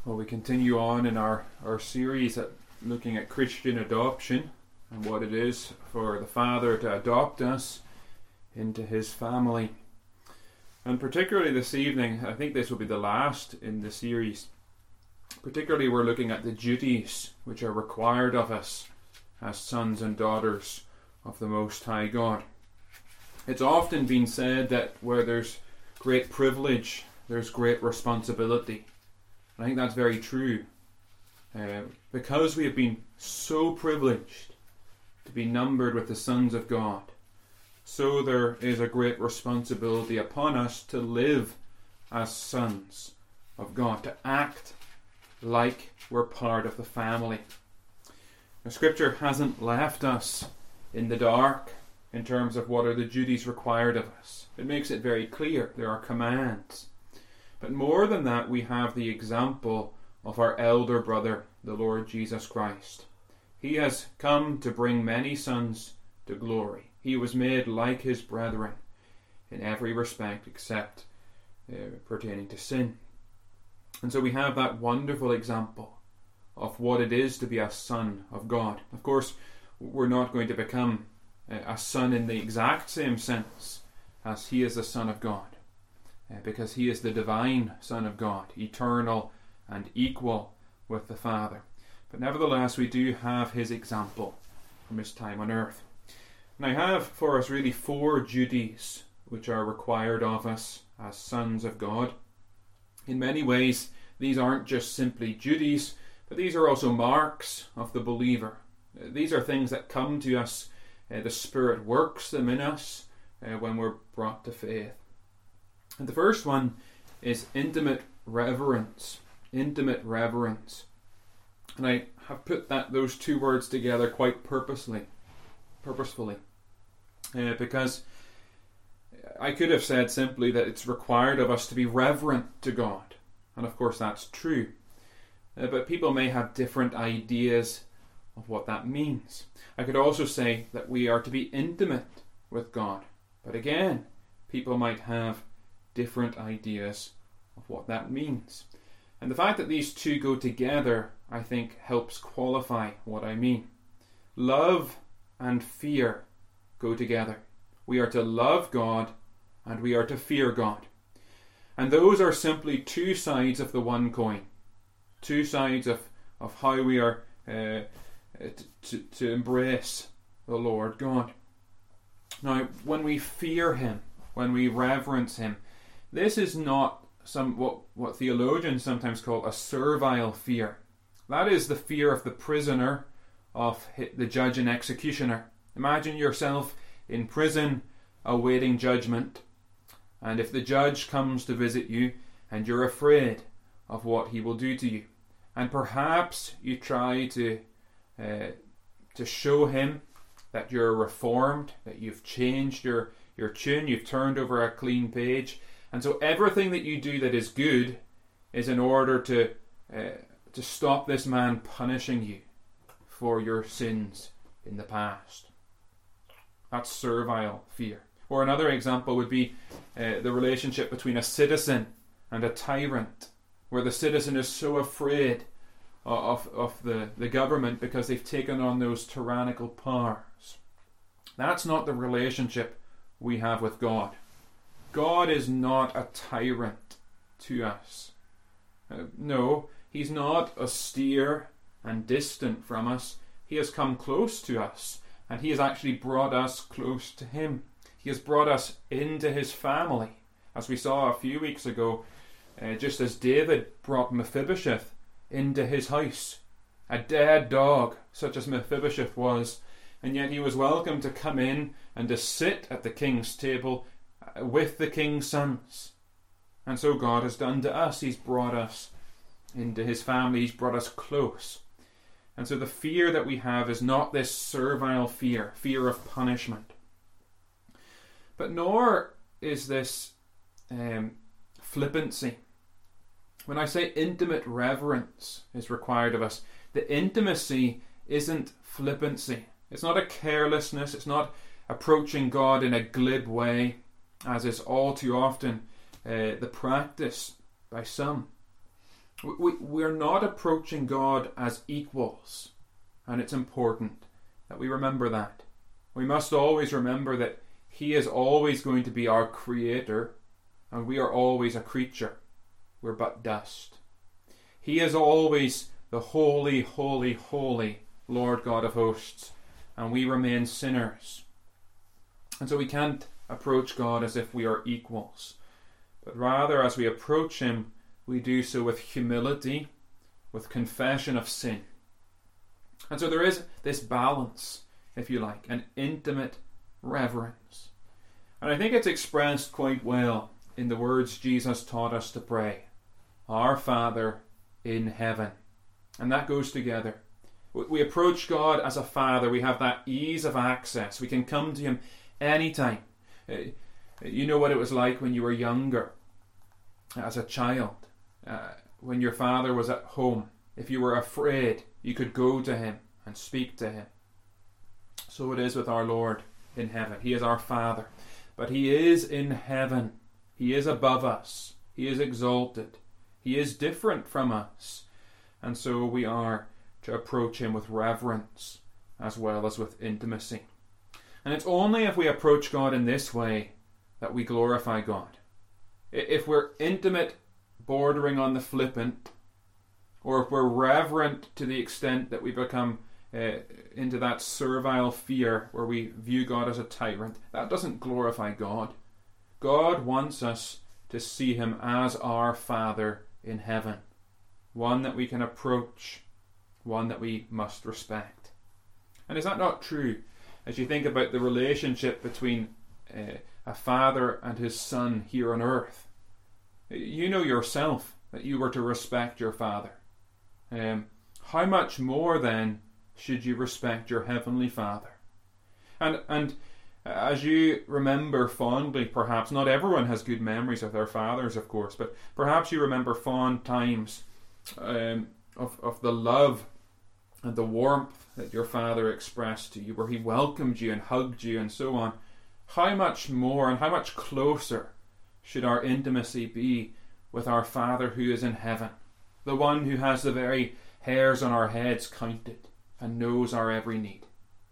Well, we continue on in our series looking at Christian adoption and what it is for the Father to adopt us into his family. And particularly this evening, I think this will be the last in the series. Particularly we're looking at the duties which are required of us as sons and daughters of the Most High God. It's often been said that where there's great privilege, there's great responsibility. I think that's very true. Because we have been so privileged to be numbered with the sons of God, so there is a great responsibility upon us to live as sons of God, to act like we're part of the family. Now, Scripture hasn't left us in the dark in terms of what are the duties required of us. It makes it very clear. There are commands. But more than that, we have the example of our elder brother, the Lord Jesus Christ. He has come to bring many sons to glory. He was made like his brethren in every respect except pertaining to sin. And so we have that wonderful example of what it is to be a son of God. Of course, we're not going to become a son in the exact same sense as he is the Son of God, because he is the divine Son of God, eternal and equal with the Father. But nevertheless, we do have his example from his time on earth. And I have for us really 4 duties which are required of us as sons of God. In many ways, these aren't just simply duties, but these are also marks of the believer. These are things that come to us. The Spirit works them in us when we're brought to faith. And the first one is intimate reverence. Intimate reverence. And I have put those 2 words together quite purposefully. Because I could have said simply that it's required of us to be reverent to God. And of course that's true. But people may have different ideas of what that means. I could also say that we are to be intimate with God. But again, people might have different ideas of what that means. And the fact that these 2 go together, I think, helps qualify what I mean. Love and fear go together. We are to love God and we are to fear God. And those are simply 2 sides of the one coin. 2 sides of how we are to embrace the Lord God. Now, when we fear him, when we reverence him, this is not what theologians sometimes call a servile fear. That is the fear of the prisoner, of the judge and executioner. Imagine yourself in prison awaiting judgment, and if the judge comes to visit you and you're afraid of what he will do to you, and perhaps you try to show him that you're reformed, that you've changed your tune, you've turned over a clean page, and so everything that you do that is good is in order to stop this man punishing you for your sins in the past. That's servile fear. Or another example would be the relationship between a citizen and a tyrant, where the citizen is so afraid of the government because they've taken on those tyrannical powers. That's not the relationship we have with God. God is not a tyrant to us. No, he's not austere and distant from us. He has come close to us, and he has actually brought us close to him. He has brought us into his family. As we saw a few weeks ago, just as David brought Mephibosheth into his house, a dead dog such as Mephibosheth was, and yet he was welcome to come in and to sit at the king's table with the king's sons. And so God has done to us. He's brought us into his family. He's brought us close. And so the fear that we have is not this servile fear of punishment. But nor is this flippancy. When I say intimate reverence is required of us, the intimacy isn't flippancy. It's not a carelessness. It's not approaching God in a glib way, as is all too often the practice by some. We're not approaching God as equals, and it's important that we remember that. We must always remember that He is always going to be our Creator, and we are always a creature. We're but dust. He is always the holy, holy, holy Lord God of hosts, and we remain sinners. And so we can't approach God as if we are equals, but rather as we approach Him, we do so with humility, with confession of sin. And so there is this balance, if you like, an intimate reverence. And I think it's expressed quite well in the words Jesus taught us to pray. Our Father in heaven. And that goes together. We approach God as a Father. We have that ease of access. We can come to Him anytime. You know what it was like when you were younger, as a child, when your father was at home. If you were afraid, you could go to Him and speak to Him. So it is with our Lord in heaven. He is our Father. But He is in heaven. He is above us. He is exalted. He is different from us. And so we are to approach Him with reverence as well as with intimacy. And it's only if we approach God in this way that we glorify God. If we're intimate, bordering on the flippant, or if we're reverent to the extent that we become into that servile fear where we view God as a tyrant, that doesn't glorify God. God wants us to see Him as our Father in heaven, one that we can approach, one that we must respect. And is that not true as you think about the relationship between a father and his son here on earth? You know yourself that you were to respect your father. How much more then should you respect your heavenly Father? And as you remember fondly, perhaps, not everyone has good memories of their fathers, of course, but perhaps you remember fond times of the love and the warmth that your father expressed to you, where he welcomed you and hugged you and so on. How much more and how much closer should our intimacy be with our Father who is in heaven, the one who has the very hairs on our heads counted and knows our every need?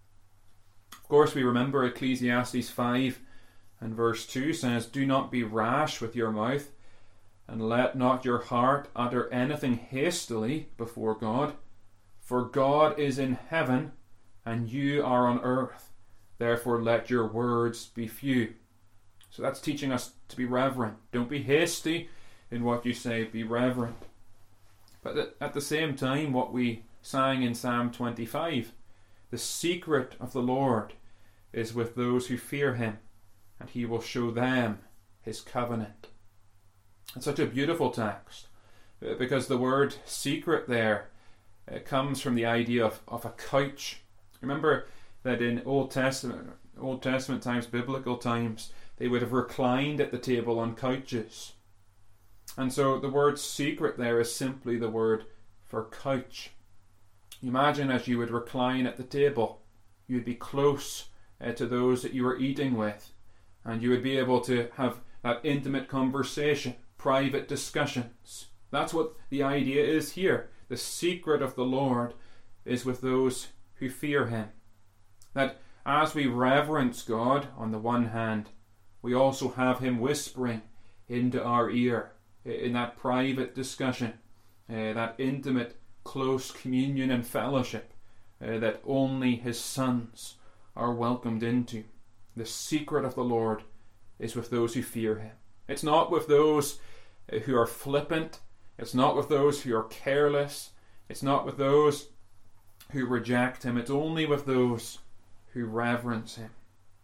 Of course, we remember Ecclesiastes 5 and verse 2 says, "Do not be rash with your mouth, and let not your heart utter anything hastily before God. For God is in heaven, and you are on earth. Therefore let your words be few." So that's teaching us to be reverent. Don't be hasty in what you say, be reverent. But at the same time, what we sang in Psalm 25, the secret of the Lord is with those who fear Him, and He will show them His covenant. It's such a beautiful text, because the word secret there comes from the idea of a couch. Remember that in Old Testament times, biblical times, they would have reclined at the table on couches. And so the word secret there is simply the word for couch. Imagine as you would recline at the table, you'd be close to those that you were eating with, and you would be able to have that intimate conversation, private discussions. That's what the idea is here. The secret of the Lord is with those who fear Him. That as we reverence God on the one hand, we also have Him whispering into our ear in that private discussion, that intimate, close communion and fellowship that only His sons are welcomed into. The secret of the Lord is with those who fear Him. It's not with those who are flippant. It's not with those who are careless. It's not with those who reject Him. It's only with those who reverence Him.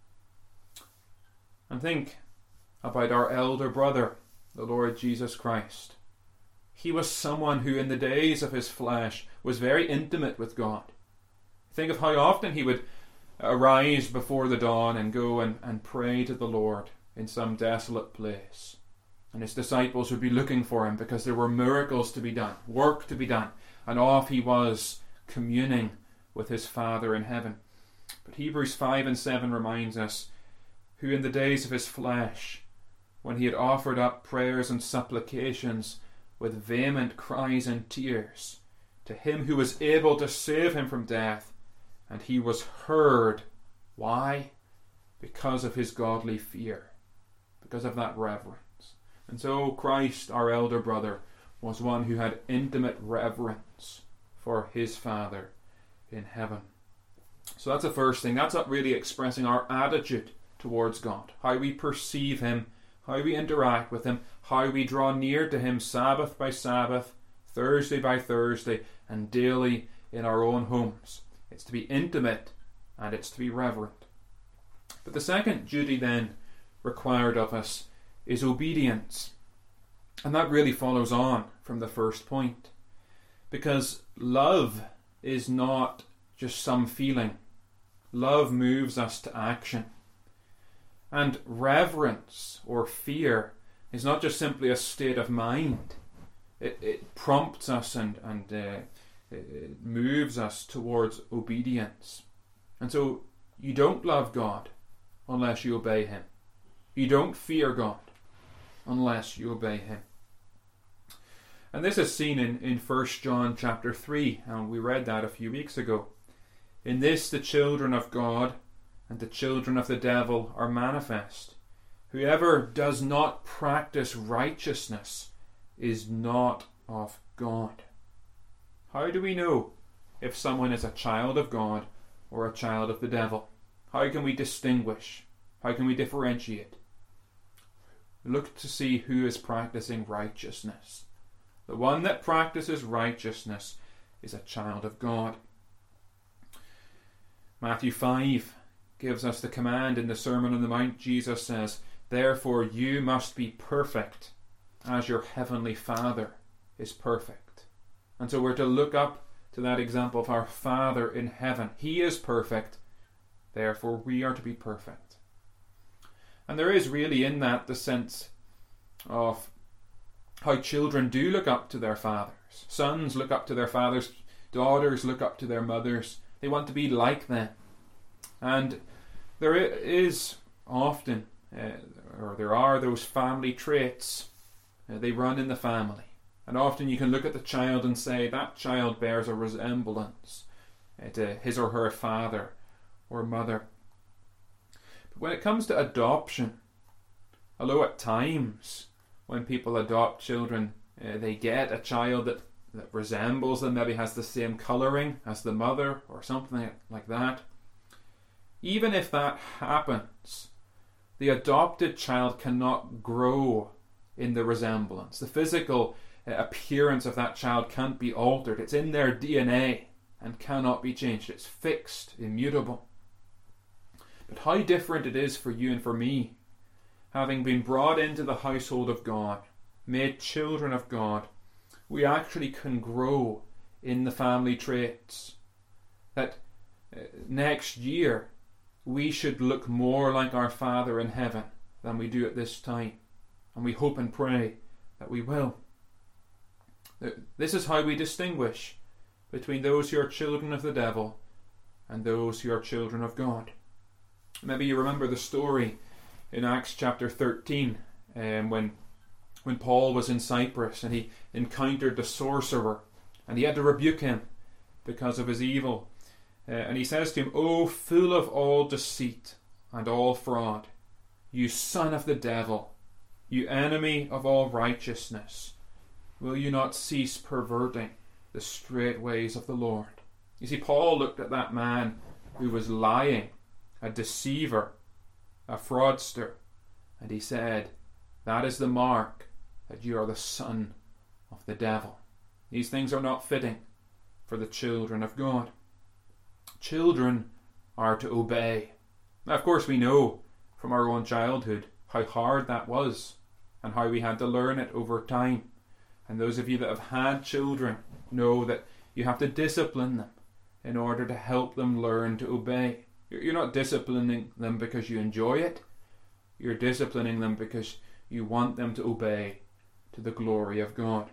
And think about our elder brother, the Lord Jesus Christ. He was someone who in the days of His flesh was very intimate with God. Think of how often He would arise before the dawn and go and pray to the Lord in some desolate place. And His disciples would be looking for Him because there were miracles to be done, work to be done. And off He was, communing with His Father in heaven. But Hebrews 5 and 7 reminds us, who in the days of His flesh, when He had offered up prayers and supplications with vehement cries and tears to him who was able to save him from death, and he was heard. Why? Because of his godly fear, because of that reverence. And so Christ, our elder brother, was one who had intimate reverence for his Father in heaven. So that's the first thing. That's not really expressing our attitude towards God, how we perceive him, how we interact with him, how we draw near to him Sabbath by Sabbath, Thursday by Thursday, and daily in our own homes. It's to be intimate and it's to be reverent. But the second duty then required of us is obedience. And that really follows on from the first point. Because love is not just some feeling. Love moves us to action. And reverence or fear is not just simply a state of mind. It prompts us and it moves us towards obedience. And so you don't love God unless you obey him. You don't fear God unless you obey him. And this is seen in 1 John chapter 3, and we read that a few weeks ago. In this the children of God and the children of the devil are manifest. Whoever does not practice righteousness is not of God. How do we know if someone is a child of God or a child of the devil? How can we distinguish? How can we differentiate? Look to see who is practicing righteousness. The one that practices righteousness is a child of God. Matthew 5 gives us the command in the Sermon on the Mount. Jesus says, "Therefore you must be perfect as your heavenly Father is perfect." And so we're to look up to that example of our Father in heaven. He is perfect, therefore we are to be perfect. And there is really in that the sense of how children do look up to their fathers. Sons look up to their fathers, daughters look up to their mothers. They want to be like them. And there is often, or there are those family traits. They run in the family. And often you can look at the child and say, that child bears a resemblance to his or her father or mother. But when it comes to adoption, although at times when people adopt children, they get a child that resembles them, maybe has the same colouring as the mother or something like that. Even if that happens, the adopted child cannot grow in the resemblance. The physical appearance of that child can't be altered. It's in their DNA and cannot be changed. It's fixed, immutable. But how different it is for you and for me, having been brought into the household of God, made children of God, we actually can grow in the family traits. That next year we should look more like our Father in heaven than we do at this time. And we hope and pray that we will. This is how we distinguish between those who are children of the devil and those who are children of God. Maybe you remember the story in Acts chapter 13 when Paul was in Cyprus and he encountered the sorcerer and he had to rebuke him because of his evil. And he says to him, "O full of all deceit and all fraud, you son of the devil, you enemy of all righteousness, will you not cease perverting the straight ways of the Lord?" You see, Paul looked at that man who was lying, a deceiver, a fraudster, and he said, that is the mark that you are the son of the devil. These things are not fitting for the children of God. Children are to obey. Now, of course, we know from our own childhood how hard that was and how we had to learn it over time. And those of you that have had children know that you have to discipline them in order to help them learn to obey. You're not disciplining them because you enjoy it. You're disciplining them because you want them to obey to the glory of God.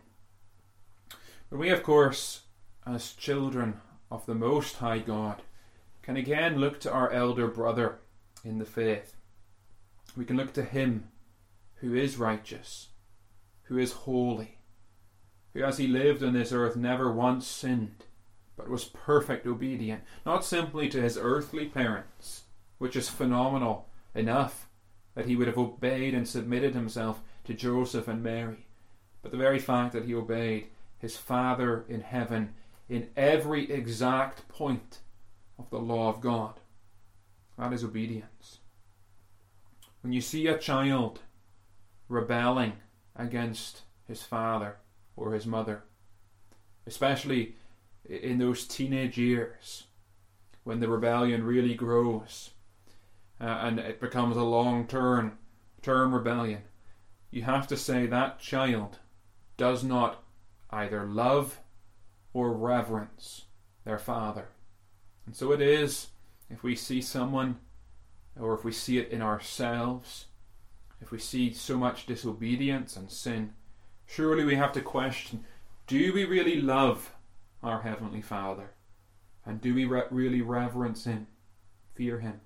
But we, of course, as children of the Most High God, can again look to our elder brother in the faith. We can look to him who is righteous, who is holy, who as he lived on this earth never once sinned, but was perfect obedient, not simply to his earthly parents, which is phenomenal enough that he would have obeyed and submitted himself to Joseph and Mary, but the very fact that he obeyed his Father in heaven in every exact point of the law of God. That is obedience. When you see a child rebelling against his father or his mother, especially in those teenage years when the rebellion really grows and it becomes a long-term rebellion, you have to say that child does not either love or reverence their father. And so it is if we see someone, or if we see it in ourselves, if we see so much disobedience and sin, surely we have to question, do we really love our Heavenly Father? And do we really reverence Him, fear Him?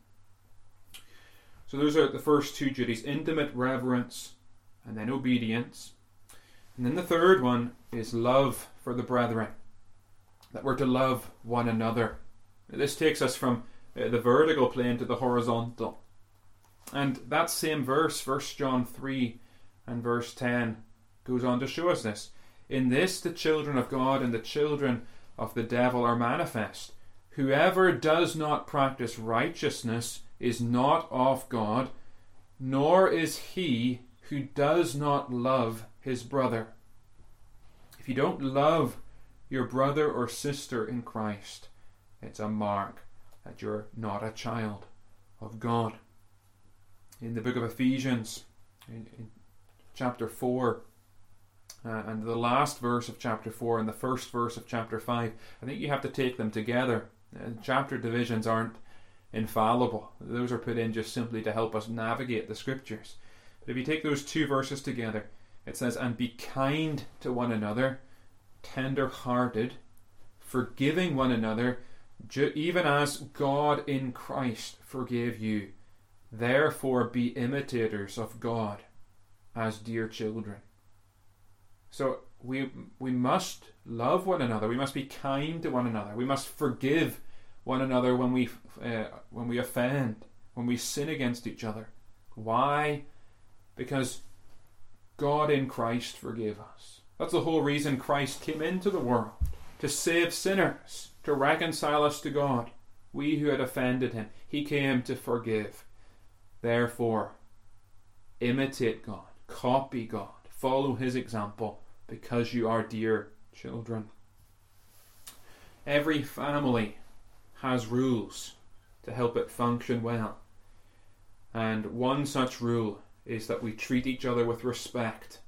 So those are the first two duties, intimate reverence and then obedience. And then the third one is love for the brethren, that we're to love one another. This takes us from the vertical plane to the horizontal. And that same verse, 1 John 3 and verse 10, goes on to show us this. In this the children of God and the children of the devil are manifest. Whoever does not practice righteousness is not of God, nor is he who does not love his brother. If you don't love your brother or sister in Christ, it's a mark that you're not a child of God. In the book of Ephesians, in chapter 4, and the last verse of chapter 4 and the first verse of chapter 5, I think you have to take them together. Chapter divisions aren't infallible. Those are put in just simply to help us navigate the scriptures. But if you take those two verses together, it says, and be kind to one another, tender-hearted, forgiving one another, even as God in Christ forgave you. Therefore be imitators of God as dear children. So we must love one another. We must be kind to one another. We must forgive one another when we offend, when we sin against each other. Why? Because God in Christ forgave us. That's the whole reason Christ came into the world, to save sinners, to reconcile us to God. We who had offended Him, He came to forgive. Therefore, imitate God, copy God, follow His example, because you are dear children. Every family has rules to help it function well. And one such rule is that we treat each other with respect.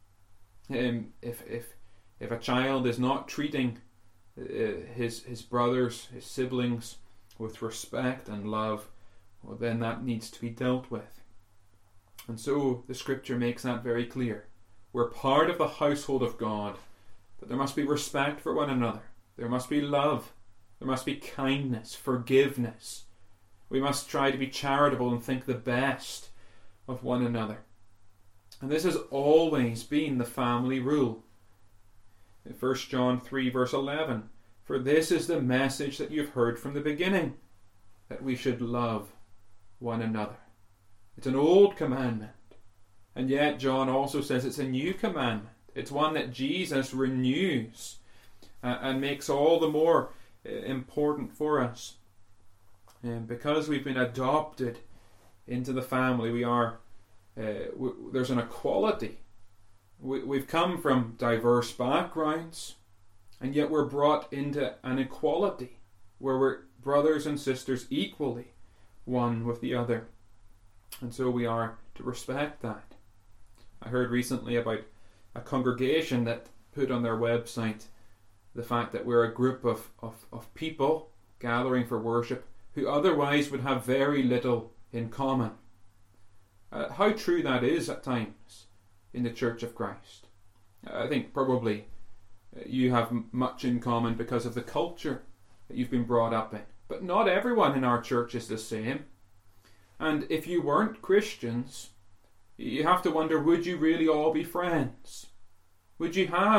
If a child is not treating his brothers, his siblings, with respect and love, well, then that needs to be dealt with. And so the scripture makes that very clear. We're part of the household of God, that there must be respect for one another. There must be love. There must be kindness, forgiveness. We must try to be charitable and think the best of one another. And this has always been the family rule. In 1 John 3 verse 11, for this is the message that you've heard from the beginning, that we should love one another. It's an old commandment. And yet John also says it's a new commandment. It's one that Jesus renews and makes all the more important for us. And because we've been adopted into the family, we are there's an equality. We've come from diverse backgrounds, and yet we're brought into an equality where we're brothers and sisters equally, one with the other. And so we are to respect that. I heard recently about a congregation that put on their website the fact that we're a group of people gathering for worship who otherwise would have very little in common. How true that is at times in the Church of Christ. I think probably you have much in common because of the culture that you've been brought up in. But not everyone in our church is the same. And if you weren't Christians, you have to wonder, would you really all be friends? Would you have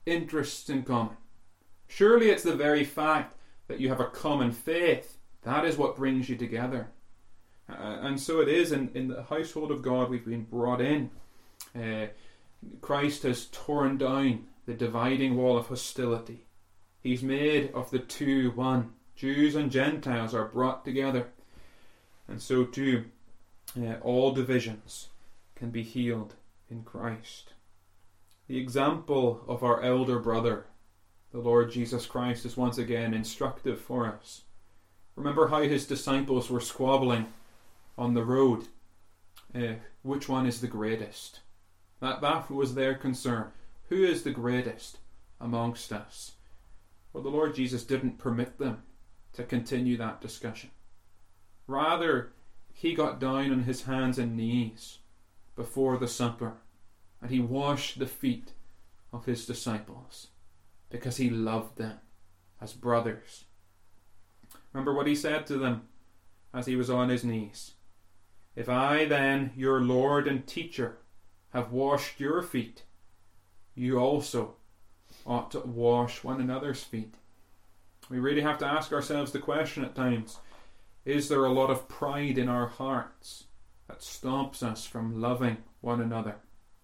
interests in common. Surely it's the very fact that you have a common faith that is what brings you together. And so it is in the household of God we've been brought in. Christ has torn down the dividing wall of hostility. He's made of the two one. Jews and Gentiles are brought together. And so too, all divisions can be healed in Christ. The example of our elder brother, the Lord Jesus Christ, is once again instructive for us. Remember how his disciples were squabbling on the road. Which one is the greatest? That was their concern. Who is the greatest amongst us? Well, the Lord Jesus didn't permit them to continue that discussion. Rather, he got down on his hands and knees before the supper and he washed the feet of his disciples because he loved them as brothers. Remember what he said to them as he was on his knees. If I then, your Lord and teacher, have washed your feet, you also ought to wash one another's feet. We really have to ask ourselves the question at times, is there a lot of pride in our hearts that stops us from loving one another?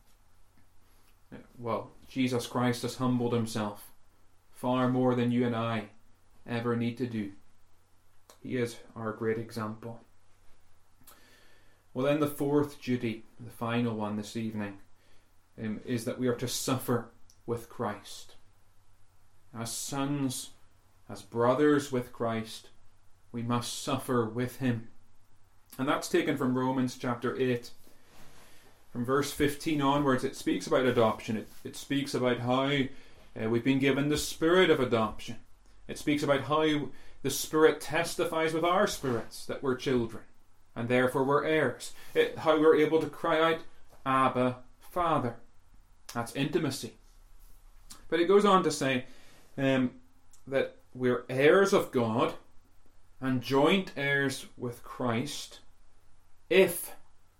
Well, Jesus Christ has humbled himself far more than you and I ever need to do. He is our great example. Well, then the fourth duty, the final one this evening, is that we are to suffer with Christ. As sons, as brothers with Christ, we must suffer with him. And that's taken from Romans chapter 8. From verse 15 onwards, it speaks about adoption. It speaks about how we've been given the spirit of adoption. It speaks about how the Spirit testifies with our spirits that we're children, and therefore we're heirs. How we're able to cry out, Abba, Father. That's intimacy. But it goes on to say that we're heirs of God and joint heirs with Christ if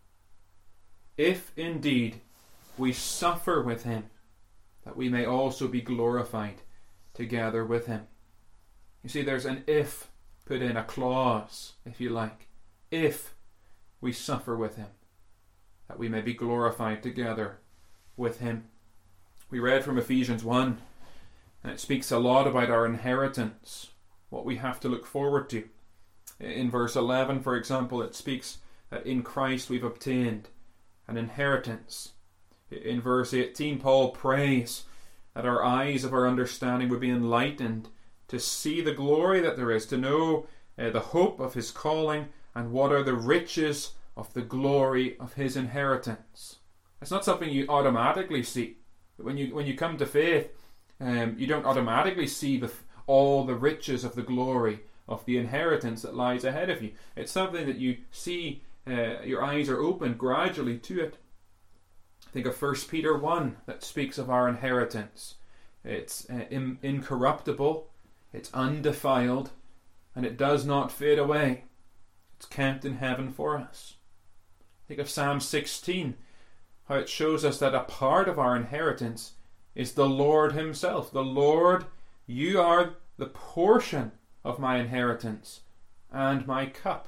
indeed we suffer with him, that we may also be glorified together with him. You see, there's an if put in, a clause, if you like. If we suffer with him, that we may be glorified together with him. We read from Ephesians 1, and it speaks a lot about our inheritance, what we have to look forward to. In verse 11, for example, it speaks that in Christ we've obtained an inheritance. In verse 18, Paul prays that our eyes of our understanding would be enlightened to see the glory that there is, to know the hope of his calling and what are the riches of the glory of his inheritance. It's not something you automatically see. When you come to faith, you don't automatically see all the riches of the glory of the inheritance that lies ahead of you. It's something that you see, your eyes are opened gradually to it. Think of 1 Peter 1 that speaks of our inheritance. It's incorruptible, it's undefiled, and it does not fade away. It's kept in heaven for us. Think of Psalm 16, how it shows us that a part of our inheritance is the Lord himself. The Lord, you are the portion of my inheritance and my cup.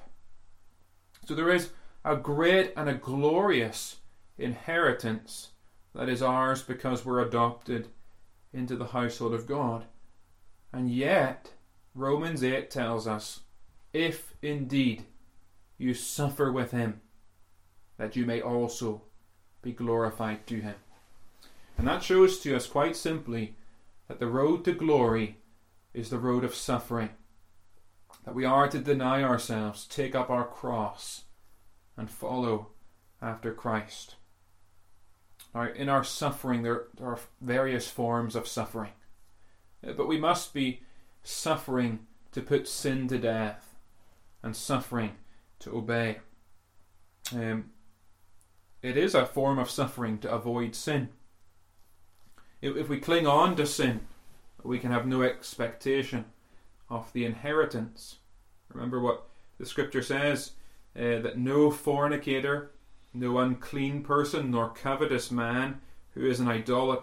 So there is a great and a glorious inheritance that is ours because we're adopted into the household of God. And yet, Romans 8 tells us, if indeed you suffer with him, that you may also be glorified to him. And that shows to us quite simply that the road to glory is the road of suffering. That we are to deny ourselves, take up our cross, and follow after Christ. Now, in our suffering, there are various forms of suffering. But we must be suffering to put sin to death and suffering to obey. It is a form of suffering to avoid sin. If we cling on to sin, we can have no expectation of the inheritance. Remember what the scripture says, that no fornicator, no unclean person, nor covetous man who is an idolater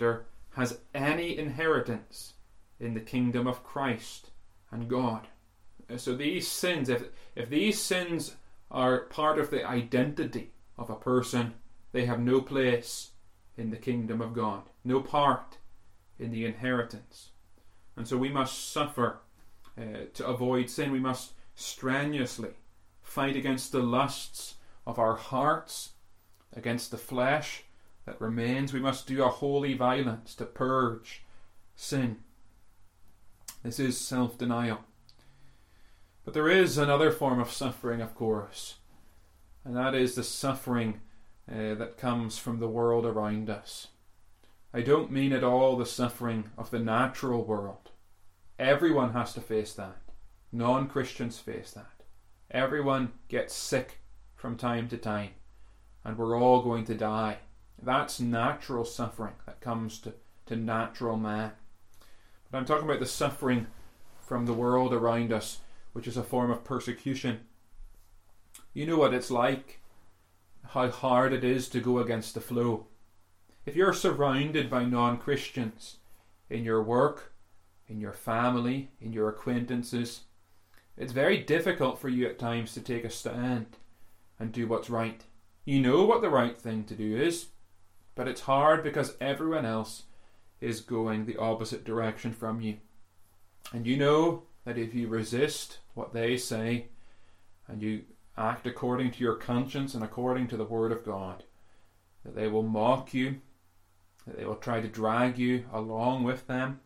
has any inheritance in the kingdom of Christ and God. So these sins, if these sins are part of the identity of a person, they have no place in the kingdom of God, no part in the inheritance. And so we must suffer to avoid sin. We must strenuously fight against the lusts of our hearts, against the flesh that remains. We must do a holy violence to purge sin. This is self-denial. But there is another form of suffering, of course, and that is the suffering that comes from the world around us. I don't mean at all the suffering of the natural world. Everyone has to face that. Non-Christians face that. Everyone gets sick from time to time, and we're all going to die. That's natural suffering that comes to natural man. But I'm talking about the suffering from the world around us, which is a form of persecution. You know what it's like, how hard it is to go against the flow. If you're surrounded by non-Christians in your work, in your family, in your acquaintances, it's very difficult for you at times to take a stand and do what's right. You know what the right thing to do is, but it's hard because everyone else is going the opposite direction from you. And you know that if you resist what they say and you act according to your conscience and according to the Word of God, that they will mock you, that they will try to drag you along with them.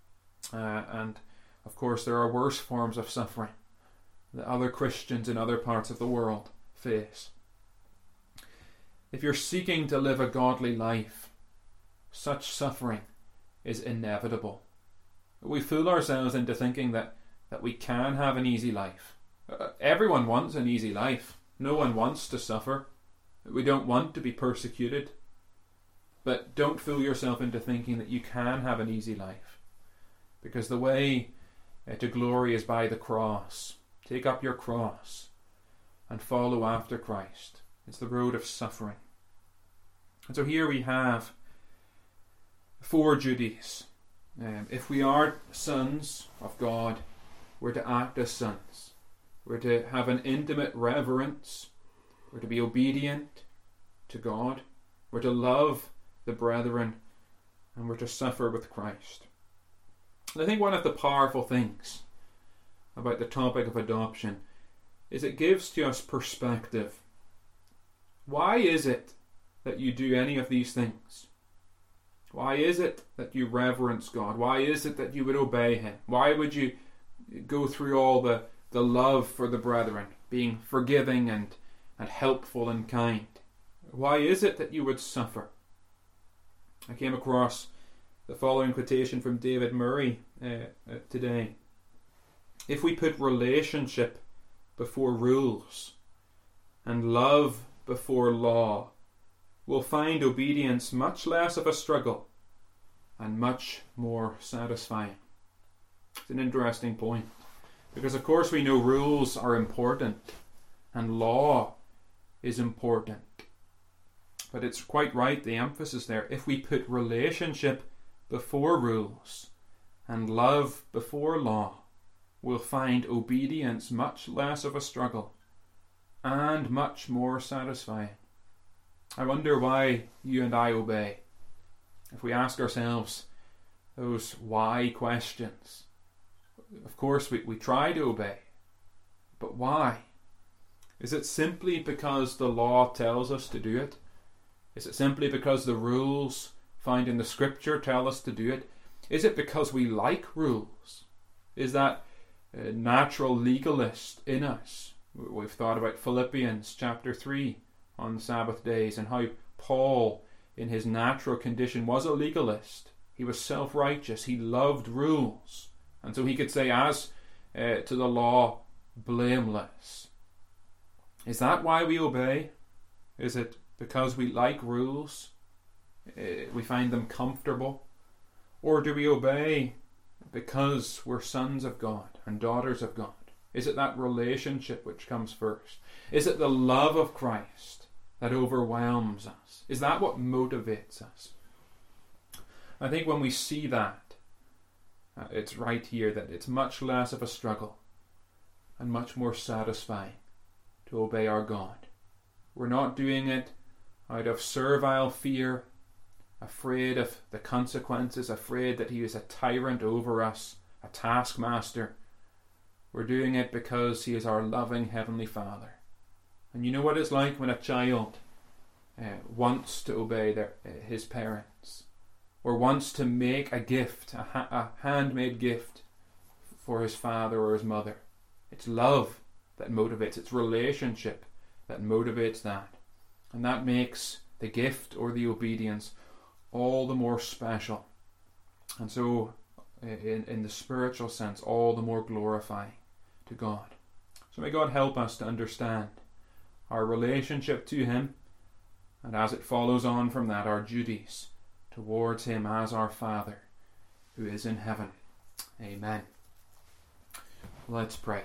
And of course there are worse forms of suffering that other Christians in other parts of the world face. If you're seeking to live a godly life, such suffering is inevitable. We fool ourselves into thinking that we can have an easy life. Everyone wants an easy life. No one wants to suffer. We don't want to be persecuted. But don't fool yourself into thinking that you can have an easy life. Because the way to glory is by the cross. Take up your cross and follow after Christ. It's the road of suffering. And so here we have 4 duties. If we are sons of God, we're to act as sons. We're to have an intimate reverence. We're to be obedient to God. We're to love the brethren. And we're to suffer with Christ. And I think one of the powerful things about the topic of adoption is it gives to us perspective. Why is it that you do any of these things? Why is it that you reverence God? Why is it that you would obey Him? Why would you go through all the love for the brethren, being forgiving and helpful and kind? Why is it that you would suffer? I came across the following quotation from David Murray today. If we put relationship before rules and love before law, we'll find obedience much less of a struggle and much more satisfying. It's an interesting point, because of course we know rules are important and law is important, but it's quite right, the emphasis there. If we put relationship before rules and love before law, we'll find obedience much less of a struggle and much more satisfying. I wonder why you and I obey. If we ask ourselves those why questions, of course we try to obey. But why? Is it simply because the law tells us to do it? Is it simply because the rules found in the Scripture tell us to do it? Is it because we like rules? Is that natural legalist in us? We've thought about Philippians chapter 3 on Sabbath days and how Paul in his natural condition was a legalist. He was self-righteous. He loved rules. And so he could say as to the law, blameless. Is that why we obey? Is it because we like rules? We find them comfortable? Or do we obey because we're sons of God and daughters of God? Is it that relationship which comes first? Is it the love of Christ that overwhelms us? Is that what motivates us? I think when we see that, it's right here that it's much less of a struggle and much more satisfying to obey our God. We're not doing it out of servile fear, afraid of the consequences, afraid that he is a tyrant over us, a taskmaster. We're doing it because he is our loving Heavenly Father. And you know what it's like when a child wants to obey his parents, or wants to make a gift, a handmade gift for his father or his mother. It's love that motivates, it's relationship that motivates that. And that makes the gift or the obedience all the more special. And so, in the spiritual sense, all the more glorifying to God. So may God help us to understand our relationship to him, and as it follows on from that, our duties towards him as our Father who is in heaven. Amen. Let's pray.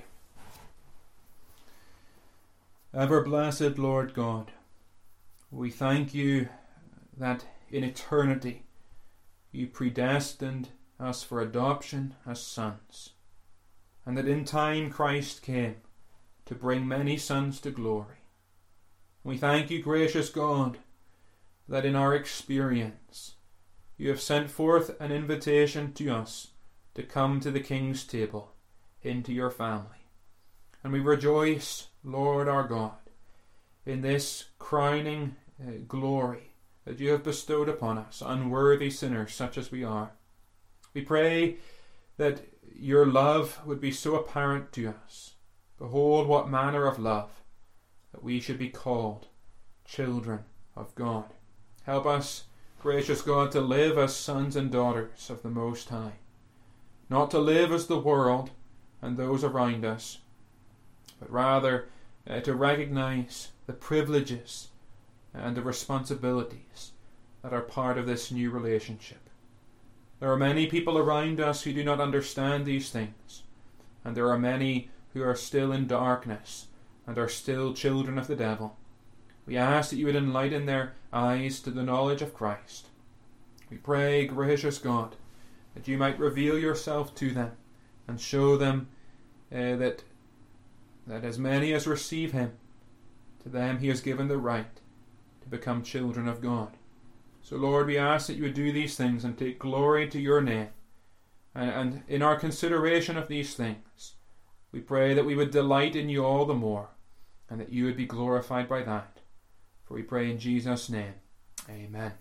Ever blessed Lord God, we thank you that in eternity you predestined us for adoption as sons, and that in time Christ came to bring many sons to glory. We thank you, gracious God, that in our experience you have sent forth an invitation to us to come to the King's table, into your family. And we rejoice, Lord our God, in this crowning glory that you have bestowed upon us, unworthy sinners such as we are. We pray that your love would be so apparent to us. Behold, what manner of love, that we should be called children of God. Help us, gracious God, to live as sons and daughters of the Most High, not to live as the world and those around us, but rather to recognize the privileges and the responsibilities that are part of this new relationship. There are many people around us who do not understand these things, and there are many who are still in darkness and are still children of the devil. We ask that you would enlighten their eyes to the knowledge of Christ. We pray, gracious God, that you might reveal yourself to them and show them that as many as receive him, to them he has given the right to become children of God. So Lord, we ask that you would do these things and take glory to your name. And in our consideration of these things, we pray that we would delight in you all the more, and that you would be glorified by that. For we pray in Jesus' name. Amen.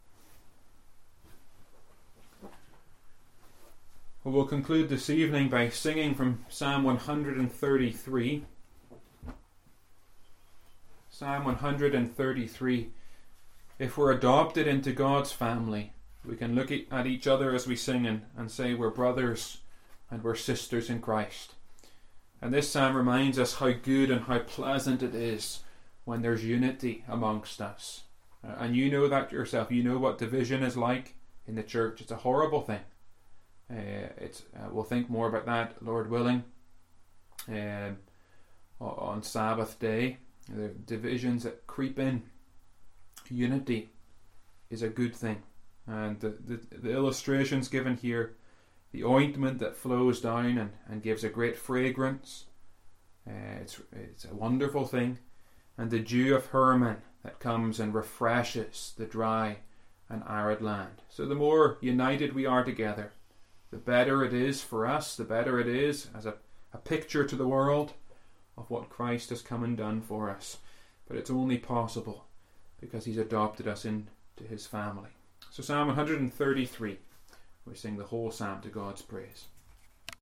Well, we'll conclude this evening by singing from Psalm 133. Psalm 133. If we're adopted into God's family, we can look at each other as we sing and say we're brothers and we're sisters in Christ. And this psalm reminds us how good and how pleasant it is when there's unity amongst us. And you know that yourself. You know what division is like in the church. It's a horrible thing. We'll think more about that, Lord willing, on Sabbath day. The divisions that creep in. Unity is a good thing. And the illustrations given here, the ointment that flows down and gives a great fragrance, it's a wonderful thing. And the dew of Hermon that comes and refreshes the dry and arid land. So the more united we are together, the better it is for us, the better it is as a picture to the world of what Christ has come and done for us. But it's only possible because he's adopted us into his family. So Psalm 133, we sing the whole psalm to God's praise.